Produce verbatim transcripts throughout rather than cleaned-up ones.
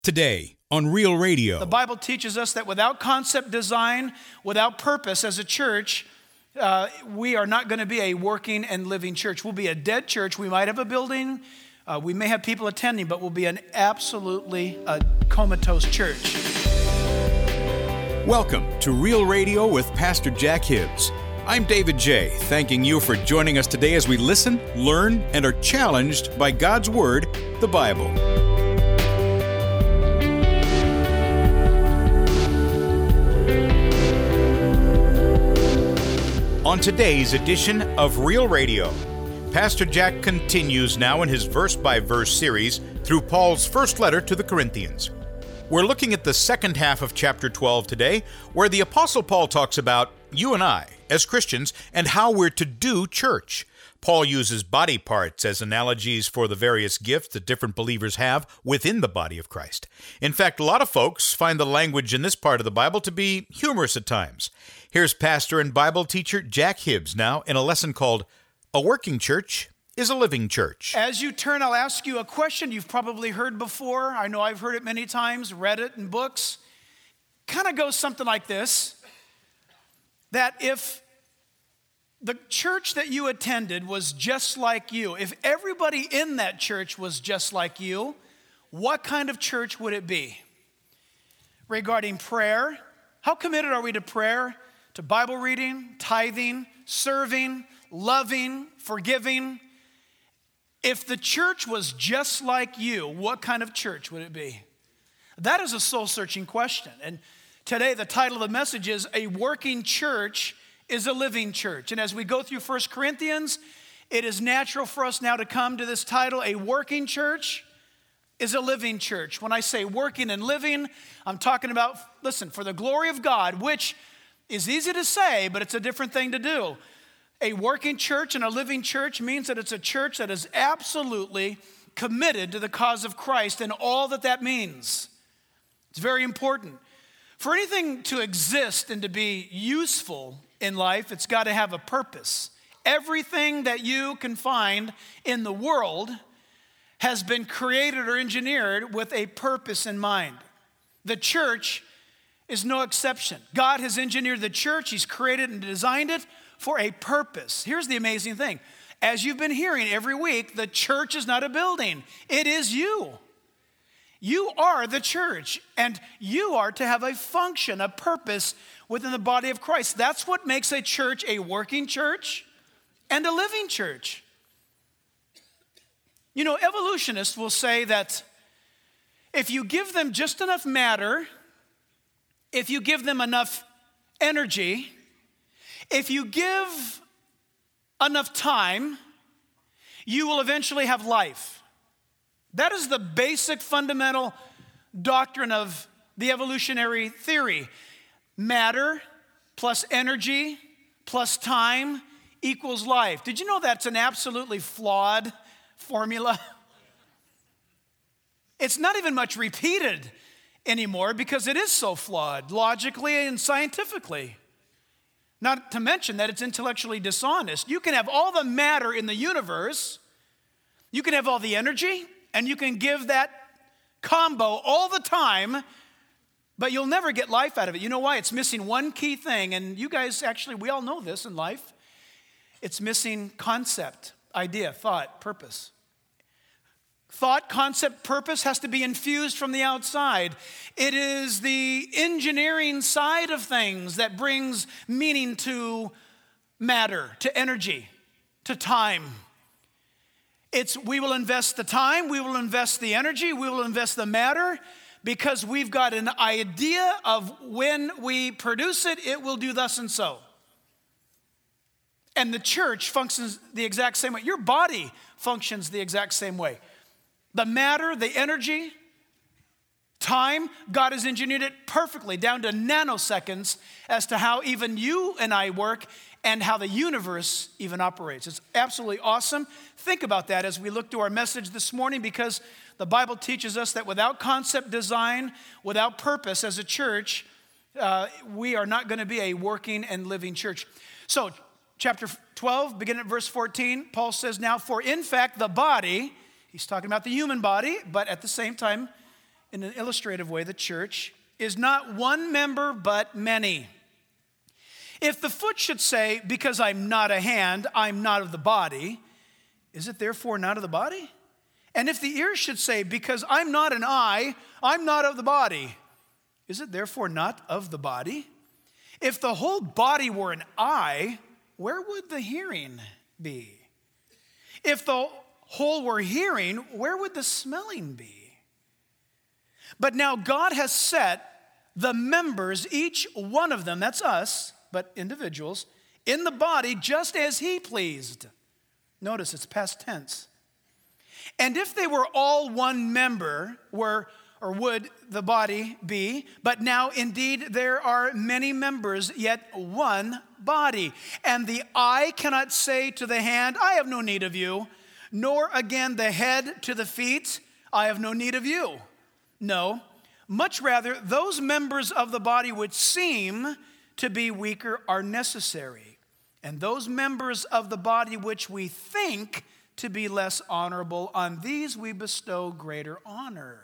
Today on Real Radio. The Bible teaches us that without concept, design, without purpose as a church, uh, we are not going to be a working and living church. We'll be a dead church. We might have a building. Uh, we may have people attending, but we'll be an absolutely uh, comatose church. Welcome to Real Radio with Pastor Jack Hibbs. I'm David J., thanking you for joining us today as we listen, learn, and are challenged by God's Word, the Bible. On today's edition of Real Radio, Pastor Jack continues now in his verse-by-verse series through Paul's first letter to the Corinthians. We're looking at the second half of chapter twelve today, where the Apostle Paul talks about you and I, as Christians, and how we're to do church. Paul uses body parts as analogies for the various gifts that different believers have within the body of Christ. In fact, a lot of folks find the language in this part of the Bible to be humorous at times. Here's pastor and Bible teacher Jack Hibbs now in a lesson called A Working Church is a Living Church. As you turn, I'll ask you a question you've probably heard before. I know I've heard it many times, read it in books. Kind of goes something like this, that if the church that you attended was just like you, if everybody in that church was just like you, what kind of church would it be? Regarding prayer, how committed are we to prayer, to Bible reading, tithing, serving, loving, forgiving? If the church was just like you, what kind of church would it be? That is a soul-searching question. And today the title of the message is A Working Church is a Living Church. And as we go through First Corinthians, it is natural for us now to come to this title, A Working Church is a Living Church. When I say working and living, I'm talking about, listen, for the glory of God, which is easy to say, but it's a different thing to do. A working church and a living church means that it's a church that is absolutely committed to the cause of Christ and all that that means. It's very important. For anything to exist and to be useful in life, it's got to have a purpose. Everything that you can find in the world has been created or engineered with a purpose in mind. The church is no exception. God has engineered the church. He's created and designed it for a purpose. Here's the amazing thing. As you've been hearing every week, the church is not a building. It is you. You are the church, and you are to have a function, a purpose within the body of Christ. That's what makes a church a working church and a living church. You know, evolutionists will say that if you give them just enough matter, if you give them enough energy, if you give enough time, you will eventually have life. That is the basic fundamental doctrine of the evolutionary theory. Matter plus energy plus time equals life. Did you know that's an absolutely flawed formula? It's not even much repeated anymore because it is so flawed, logically and scientifically. Not to mention that it's intellectually dishonest. You can have all the matter in the universe, you can have all the energy, and you can give that combo all the time, but you'll never get life out of it. You know why? It's missing one key thing, and you guys actually, we all know this in life. It's missing concept, idea, thought, purpose. Thought, concept, purpose has to be infused from the outside. It is the engineering side of things that brings meaning to matter, to energy, to time. It's we will invest the time, we will invest the energy, we will invest the matter because we've got an idea of when we produce it, it will do thus and so. And the church functions the exact same way. Your body functions the exact same way. The matter, the energy, time, God has engineered it perfectly down to nanoseconds as to how even you and I work and how the universe even operates. It's absolutely awesome. Think about that as we look to our message this morning because the Bible teaches us that without concept, design, without purpose as a church, uh, we are not going to be a working and living church. So chapter twelve, beginning at verse fourteen, Paul says, now for in fact the body, he's talking about the human body, but at the same time, in an illustrative way, the church is not one member, but many. If the foot should say, because I'm not a hand, I'm not of the body, is it therefore not of the body? And if the ear should say, because I'm not an eye, I'm not of the body, is it therefore not of the body? If the whole body were an eye, where would the hearing be? If the whole were hearing, where would the smelling be? But now God has set the members, each one of them, that's us, but individuals, in the body just as he pleased. Notice it's past tense. And if they were all one member, were or would the body be, but now indeed there are many members, yet one body. And the eye cannot say to the hand, I have no need of you, nor again the head to the feet, I have no need of you. No, much rather, those members of the body which seem to be weaker are necessary, and those members of the body which we think to be less honorable, on these we bestow greater honor.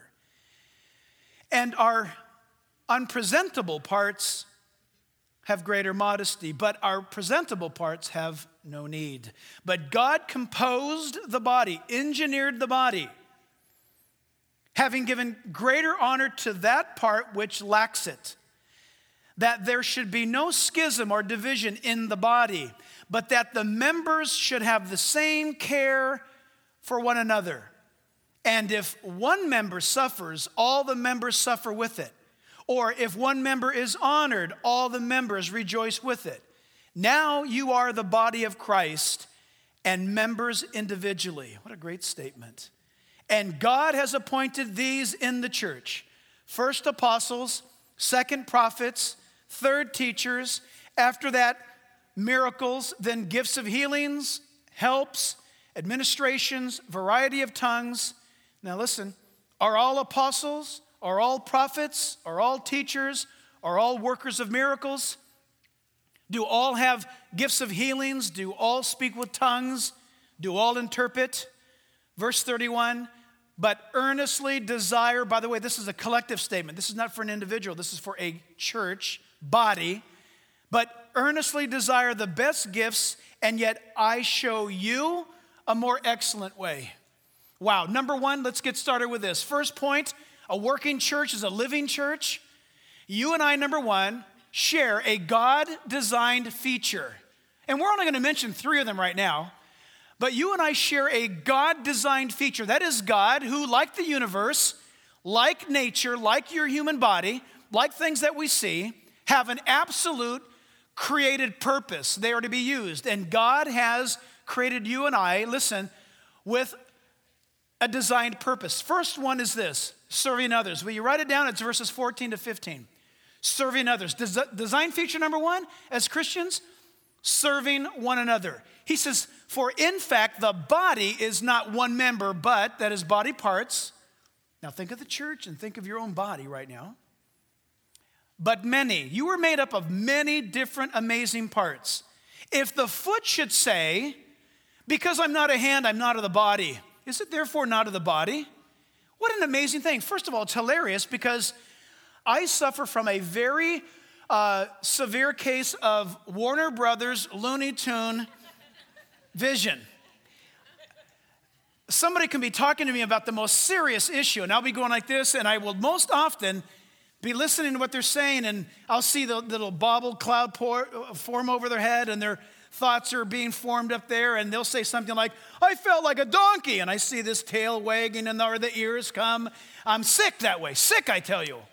And our unpresentable parts have greater modesty, but our presentable parts have no need. But God composed the body, engineered the body, having given greater honor to that part which lacks it, that there should be no schism or division in the body, but that the members should have the same care for one another. And if one member suffers, all the members suffer with it. Or if one member is honored, all the members rejoice with it. Now you are the body of Christ and members individually. What a great statement. And God has appointed these in the church: first apostles, second prophets, third teachers, after that miracles, then gifts of healings, helps, administrations, variety of tongues. Now listen, are all apostles, are all prophets, are all teachers, are all workers of miracles? Do all have gifts of healings? Do all speak with tongues? Do all interpret? Verse thirty-one, but earnestly desire, by the way, this is a collective statement. This is not for an individual. This is for a church body. But earnestly desire the best gifts, and yet I show you a more excellent way. Wow, number one, let's get started with this. First point, a working church is a living church. You and I, number one, share a God-designed feature. And we're only going to mention three of them right now. But you and I share a God-designed feature. That is God who, like the universe, like nature, like your human body, like things that we see, have an absolute created purpose. They are to be used. And God has created you and I, listen, with a designed purpose. First one is this: serving others. Will you write it down? It's verses fourteen to fifteen. Serving others. Des- design feature number one, as Christians, serving one another. He says, for in fact, the body is not one member, but, that is body parts. Now think of the church and think of your own body right now. But many. You were made up of many different amazing parts. If the foot should say, because I'm not a hand, I'm not of the body, is it therefore not of the body? What an amazing thing. First of all, it's hilarious because I suffer from a very uh, severe case of Warner Brothers Looney Tune vision. Somebody can be talking to me about the most serious issue, and I'll be going like this, and I will most often be listening to what they're saying, and I'll see the little bobble cloud pour, form over their head, and their thoughts are being formed up there, and they'll say something like, I felt like a donkey, and I see this tail wagging, and or the ears come. I'm sick that way. Sick, I tell you.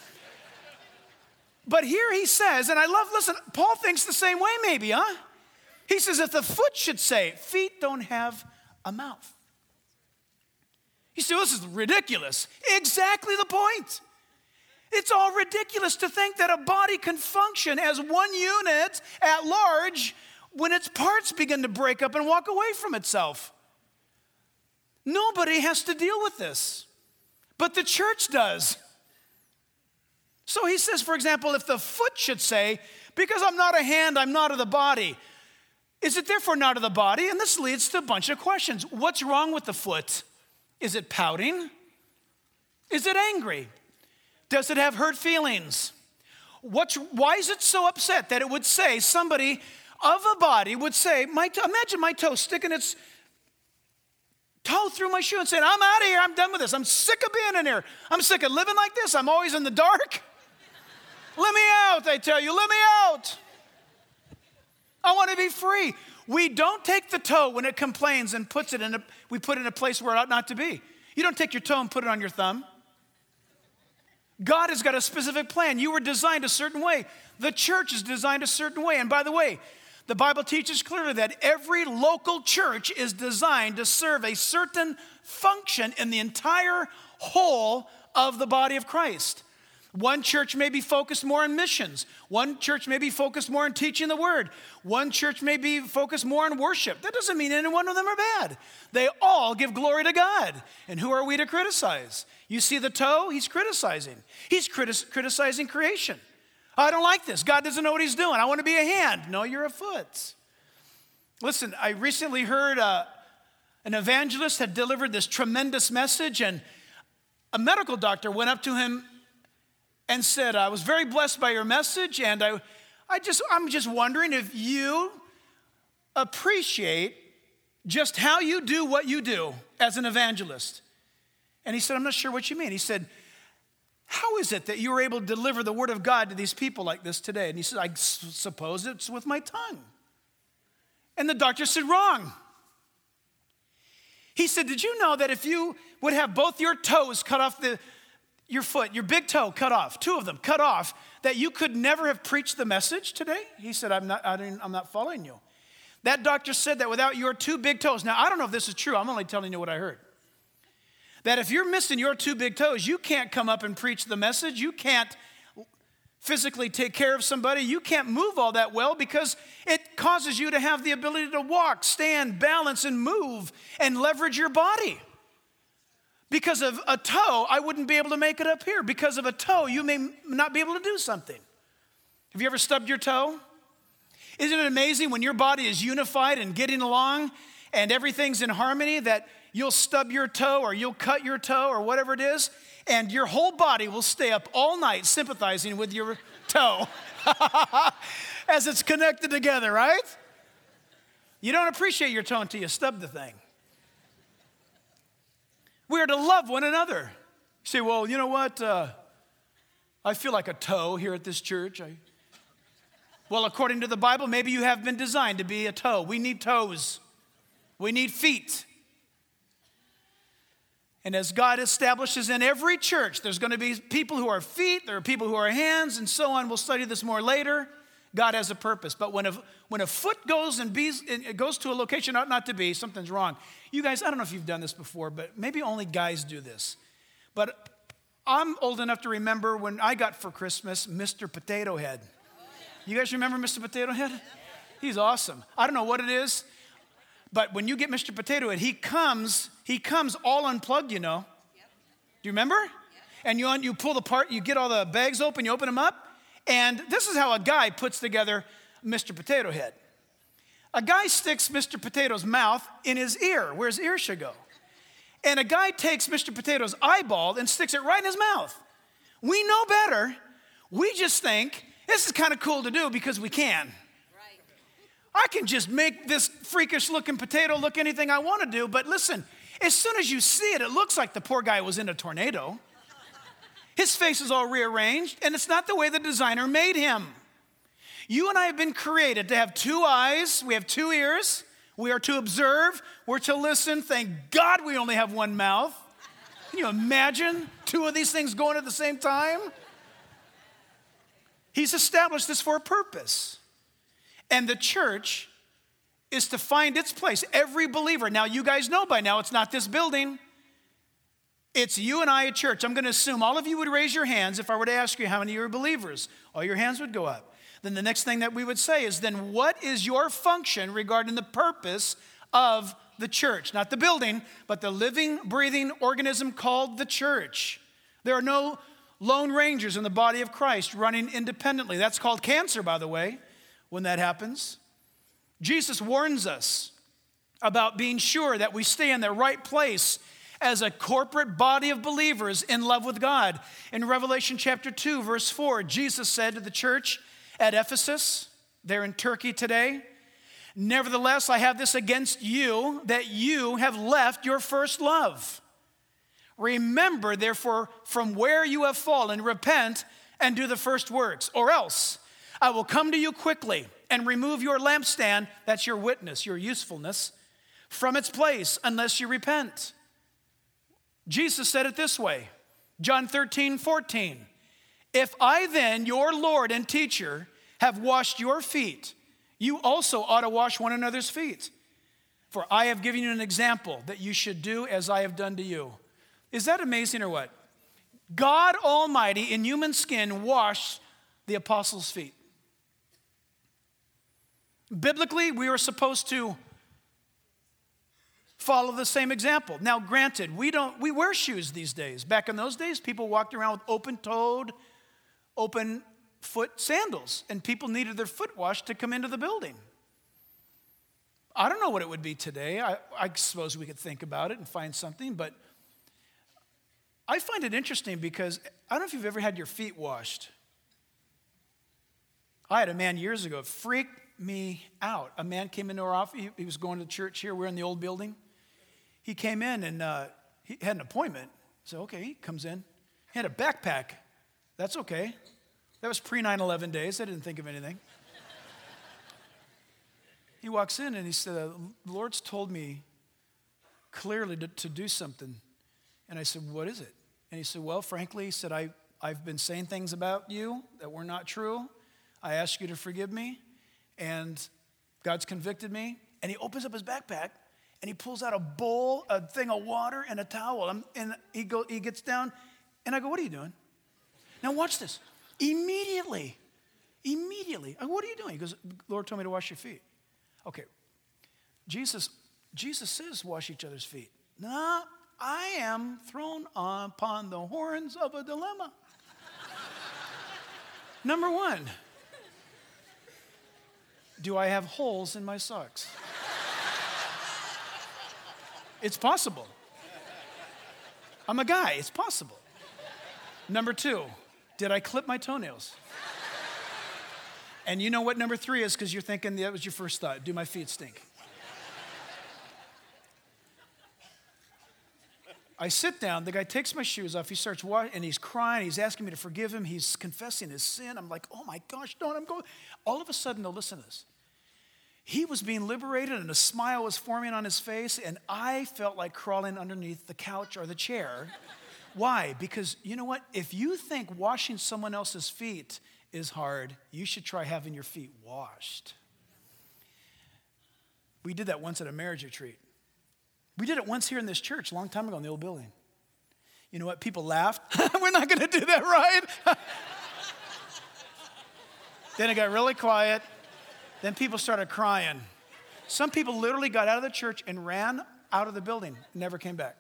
But here he says, and I love, listen, Paul thinks the same way maybe, huh? He says, if the foot should say, feet don't have a mouth. You see, this is ridiculous. Exactly the point. It's all ridiculous to think that a body can function as one unit at large when its parts begin to break up and walk away from itself. Nobody has to deal with this, but the church does. So he says, for example, if the foot should say, because I'm not a hand, I'm not of the body, is it therefore not of the body? And this leads to a bunch of questions. What's wrong with the foot? Is it pouting? Is it angry? Does it have hurt feelings? What's, why is it so upset that it would say, somebody of a body would say, my toe, imagine my toe sticking its toe through my shoe and saying, I'm out of here, I'm done with this. I'm sick of being in here. I'm sick of living like this. I'm always in the dark. Let me out, I tell you, let me out. I want to be free. We don't take the toe when it complains and puts it in a, we put it in a place where it ought not to be. You don't take your toe and put it on your thumb. God has got a specific plan. You were designed a certain way. The church is designed a certain way. And by the way, the Bible teaches clearly that every local church is designed to serve a certain function in the entire whole of the body of Christ. One church may be focused more on missions. One church may be focused more on teaching the word. One church may be focused more on worship. That doesn't mean any one of them are bad. They all give glory to God. And who are we to criticize? You see the toe? He's criticizing. He's criti- criticizing creation. I don't like this. God doesn't know what he's doing. I want to be a hand. No, you're a foot. Listen, I recently heard uh, an evangelist had delivered this tremendous message, and a medical doctor went up to him and said, I was very blessed by your message, and I, I just, I'm just wondering if you appreciate just how you do what you do as an evangelist. And he said, I'm not sure what you mean. He said, how is it that you were able to deliver the word of God to these people like this today? And he said, I s- suppose it's with my tongue. And the doctor said, wrong. He said, did you know that if you would have both your toes cut off the your foot, your big toe cut off, two of them cut off, that you could never have preached the message today? He said, I'm not, I didn't, I'm not following you. That doctor said that without your two big toes, now I don't know if this is true, I'm only telling you what I heard. That if you're missing your two big toes, you can't come up and preach the message, you can't physically take care of somebody, you can't move all that well because it causes you to have the ability to walk, stand, balance, and move, and leverage your body. Because of a toe, I wouldn't be able to make it up here. Because of a toe, you may not be able to do something. Have you ever stubbed your toe? Isn't it amazing when your body is unified and getting along and everything's in harmony that you'll stub your toe or you'll cut your toe or whatever it is, and your whole body will stay up all night sympathizing with your toe as it's connected together, right? You don't appreciate your toe until you stub the thing. We are to love one another. You say, well, you know what? Uh, I feel like a toe here at this church. I... Well, according to the Bible, maybe you have been designed to be a toe. We need toes. We need feet. And as God establishes in every church, there's going to be people who are feet, there are people who are hands, and so on. We'll study this more later. God has a purpose. But when a, when a foot goes and bees, it goes to a location ought not to be, something's wrong. You guys, I don't know if you've done this before, but maybe only guys do this. But I'm old enough to remember when I got for Christmas Mister Potato Head. You guys remember Mister Potato Head? He's awesome. I don't know what it is, but when you get Mister Potato Head, he comes, he comes all unplugged, you know. Do you remember? And you, you pull the part, you get all the bags open, you open them up. And this is how a guy puts together Mister Potato Head. A guy sticks Mister Potato's mouth in his ear, where his ear should go. And a guy takes Mister Potato's eyeball and sticks it right in his mouth. We know better. We just think, this is kind of cool to do because we can. Right. I can just make this freakish looking potato look anything I want to do. But listen, as soon as you see it, it looks like the poor guy was in a tornado. His face is all rearranged, and it's not the way the designer made him. You and I have been created to have two eyes, we have two ears, we are to observe, we're to listen. Thank God we only have one mouth. Can you imagine two of these things going at the same time? He's established this for a purpose. And the church is to find its place. Every believer, now you guys know by now it's not this building. It's you and I at church. I'm going to assume all of you would raise your hands if I were to ask you how many of you are believers. All your hands would go up. Then the next thing that we would say is, then what is your function regarding the purpose of the church? Not the building, but the living, breathing organism called the church. There are no lone rangers in the body of Christ running independently. That's called cancer, by the way, when that happens. Jesus warns us about being sure that we stay in the right place as a corporate body of believers in love with God. In Revelation chapter two, verse four, Jesus said to the church at Ephesus, they're in Turkey today, "Nevertheless, I have this against you, that you have left your first love. Remember, therefore, from where you have fallen, repent and do the first works, or else I will come to you quickly and remove your lampstand," that's your witness, your usefulness, "from its place unless you repent." Jesus said it this way, John thirteen, fourteen, "If I then, your Lord and teacher, have washed your feet, you also ought to wash one another's feet. For I have given you an example that you should do as I have done to you." Is that amazing or what? God Almighty in human skin washed the apostles' feet. Biblically, we are supposed to follow the same example. Now, granted, we don't we wear shoes these days. Back in those days, people walked around with open-toed, open-foot sandals, and people needed their foot washed to come into the building. I don't know what it would be today. I, I suppose we could think about it and find something, but I find it interesting because I don't know if you've ever had your feet washed. I had a man years ago, it freaked me out. A man came into our office. He, he was going to church here. We're in the old building. He came in and uh, he had an appointment. So, okay, he comes in. He had a backpack. That's okay. That was pre nine eleven days. I didn't think of anything. He walks in and he said, "The Lord's told me clearly to, to do something." And I said, "What is it?" And he said, "Well, frankly," he said, I, I've been saying things about you that were not true. I ask you to forgive me. And God's convicted me." And he opens up his backpack and he pulls out a bowl, a thing of water, and a towel. I'm, and he, go, he gets down and I go, "What are you doing?" Now watch this. Immediately, immediately, I go, "What are you doing?" He goes, "The Lord told me to wash your feet." Okay, Jesus, Jesus says wash each other's feet. No, I am thrown upon the horns of a dilemma. Number one, do I have holes in my socks? It's possible. I'm a guy, it's possible. Number two, did I clip my toenails? And you know what number three is because you're thinking that was your first thought. Do my feet stink? I sit down, the guy takes my shoes off, he starts walking, and he's crying, he's asking me to forgive him, he's confessing his sin. I'm like, "Oh my gosh, don't, I'm going." All of a sudden, though, listen to this. He was being liberated and a smile was forming on his face, and I felt like crawling underneath the couch or the chair. Why? Because you know what? If you think washing someone else's feet is hard, you should try having your feet washed. We did that once at a marriage retreat. We did it once here in this church a long time ago in the old building. You know what? People laughed. We're not going to do that, right? Then it got really quiet. Then people started crying. Some people literally got out of the church and ran out of the building, never came back.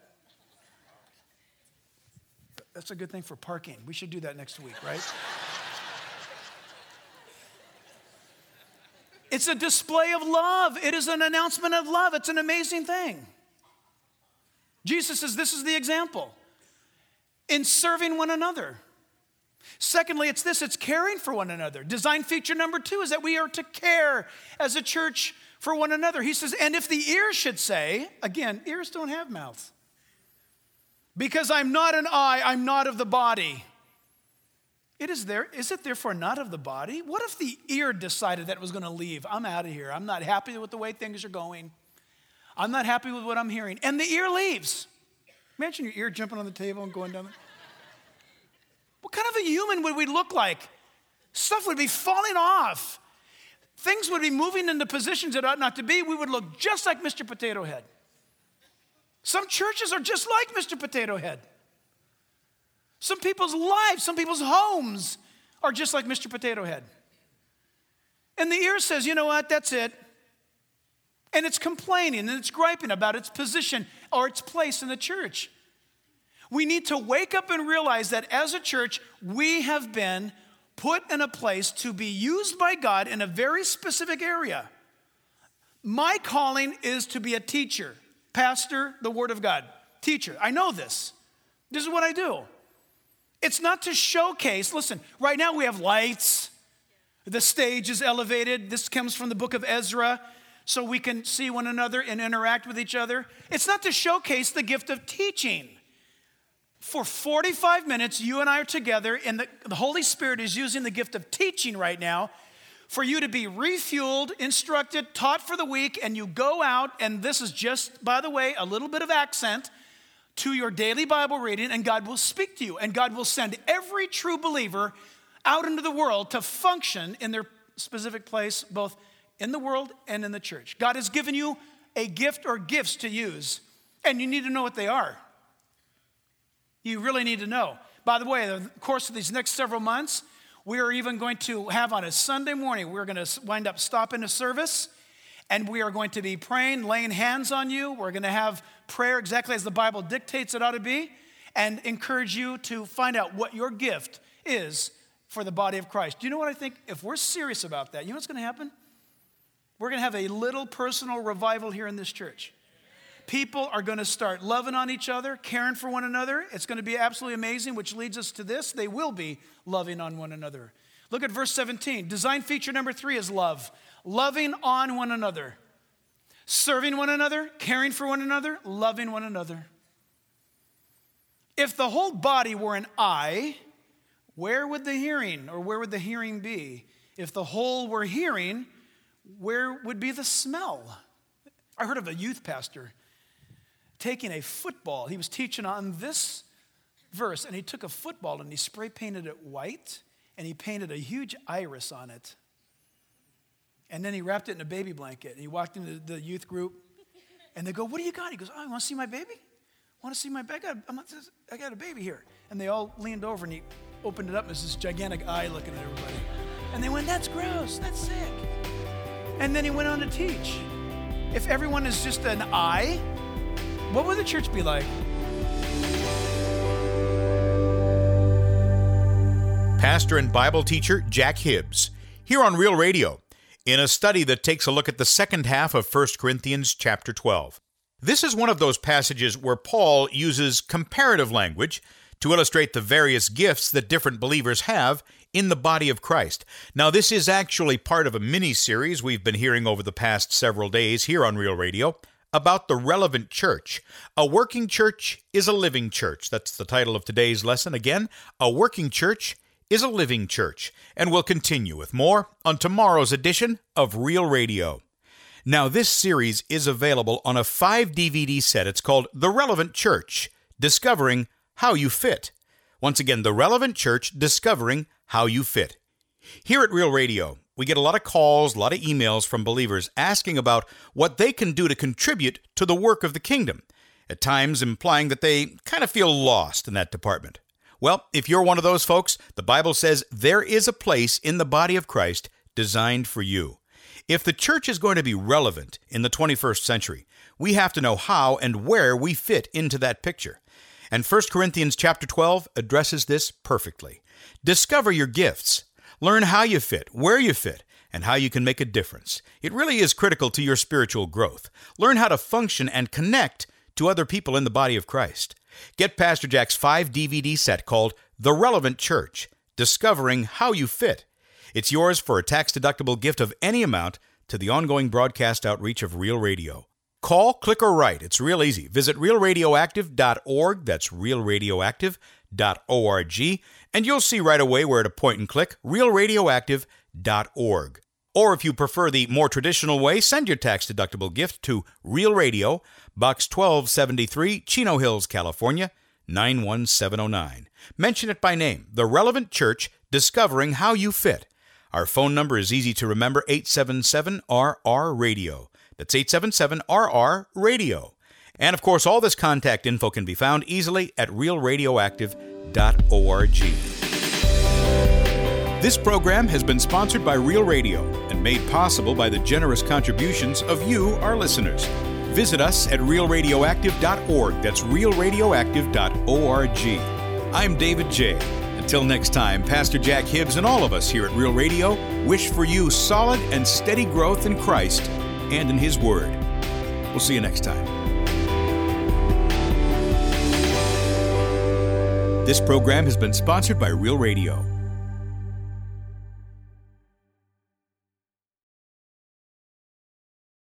That's a good thing for parking. We should do that next week, right? It's a display of love. It is an announcement of love. It's an amazing thing. Jesus says this is the example in serving one another. Secondly, it's this, it's caring for one another. Design feature number two is that we are to care as a church for one another. He says, and if the ear should say, again, ears don't have mouths. Because I'm not an eye, I'm not of the body. It is there, is it therefore not of the body? What if the ear decided that it was going to leave? I'm out of here. I'm not happy with the way things are going. I'm not happy with what I'm hearing. And the ear leaves. Imagine your ear jumping on the table and going down there. What kind of a human would we look like? Stuff would be falling off. Things would be moving into positions that ought not to be. We would look just like Mister Potato Head. Some churches are just like Mister Potato Head. Some people's lives, some people's homes are just like Mister Potato Head. And the ear says, you know what, that's it. And it's complaining and it's griping about its position or its place in the church. We need to wake up and realize that as a church, we have been put in a place to be used by God in a very specific area. My calling is to be a teacher, pastor, the Word of God. teacher. I know this. This is what I do. It's not to showcase. Listen, right now we have lights. The stage is elevated. This comes from the book of Ezra, so we can see one another and interact with each other. It's not to showcase the gift of teaching. For forty-five minutes, you and I are together, and the, the Holy Spirit is using the gift of teaching right now for you to be refueled, instructed, taught for the week, and you go out, and this is just, by the way, a little bit of accent to your daily Bible reading, and God will speak to you, and God will send every true believer out into the world to function in their specific place, both in the world and in the church. God has given you a gift or gifts to use, and you need to know what they are. You really need to know. By the way, in the course of these next several months, we are even going to have on a Sunday morning, we're going to wind up stopping a service, and we are going to be praying, laying hands on you. We're going to have prayer exactly as the Bible dictates it ought to be, and encourage you to find out what your gift is for the body of Christ. Do you know what I think? If we're serious about that, you know what's going to happen? We're going to have a little personal revival here in this church. People are going to start loving on each other, caring for one another. It's going to be absolutely amazing, which leads us to this. They will be loving on one another. Look at verse seventeen. Design feature number three is love. Loving on one another. Serving one another, caring for one another, loving one another. If the whole body were an eye, where would the hearing, or where would the hearing be? If the whole were hearing, where would be the smell? I heard of a youth pastor taking a football. He was teaching on this verse, and he took a football and he spray painted it white, and he painted a huge iris on it. And then he wrapped it in a baby blanket, and he walked into the youth group, and they go, "What do you got?" He goes, "Oh, you want to see my baby? Want to see my baby? I got, I'm, I got a baby here." And they all leaned over, and he opened it up, and there's this gigantic eye looking at everybody. And they went, "That's gross, that's sick." And then he went on to teach. If everyone is just an eye, what would the church be like? Pastor and Bible teacher Jack Hibbs, here on Real Radio, in a study that takes a look at the second half of First Corinthians chapter twelve. This is one of those passages where Paul uses comparative language to illustrate the various gifts that different believers have in the body of Christ. Now, this is actually part of a mini-series we've been hearing over the past several days here on Real Radio about the relevant church. A working church is a living church. That's the title of today's lesson. Again, a working church is a living church. And we'll continue with more on tomorrow's edition of Real Radio. Now, this series is available on a five D V D set. It's called The Relevant Church, Discovering How You Fit. Once again, The Relevant Church, Discovering How You Fit. Here at Real Radio, we get a lot of calls, a lot of emails from believers asking about what they can do to contribute to the work of the kingdom, at times implying that they kind of feel lost in that department. Well, if you're one of those folks, the Bible says there is a place in the body of Christ designed for you. If the church is going to be relevant in the twenty-first century, we have to know how and where we fit into that picture. And First Corinthians chapter twelve addresses this perfectly. Discover your gifts. Learn how you fit, where you fit, and how you can make a difference. It really is critical to your spiritual growth. Learn how to function and connect to other people in the body of Christ. Get Pastor Jack's five D V D set called The Relevant Church, Discovering How You Fit. It's yours for a tax-deductible gift of any amount to the ongoing broadcast outreach of Real Radio. Call, click, or write. It's real easy. Visit real radioactive dot org. That's real radioactive dot org. And you'll see right away where to point and click, real radioactive dot org. Or if you prefer the more traditional way, send your tax-deductible gift to Real Radio, Box twelve seventy-three, Chino Hills, California, nine one seven oh nine. Mention it by name, The Relevant Church, Discovering How You Fit. Our phone number is easy to remember, eight seven seven R R radio. That's eight seven seven R R radio. And of course, all this contact info can be found easily at real radioactive dot org. This program has been sponsored by Real Radio and made possible by the generous contributions of you, our listeners. Visit us at real radioactive dot org. That's real radioactive dot org. I'm David J. Until next time, Pastor Jack Hibbs and all of us here at Real Radio wish for you solid and steady growth in Christ and in His Word. We'll see you next time. This program has been sponsored by Real Radio.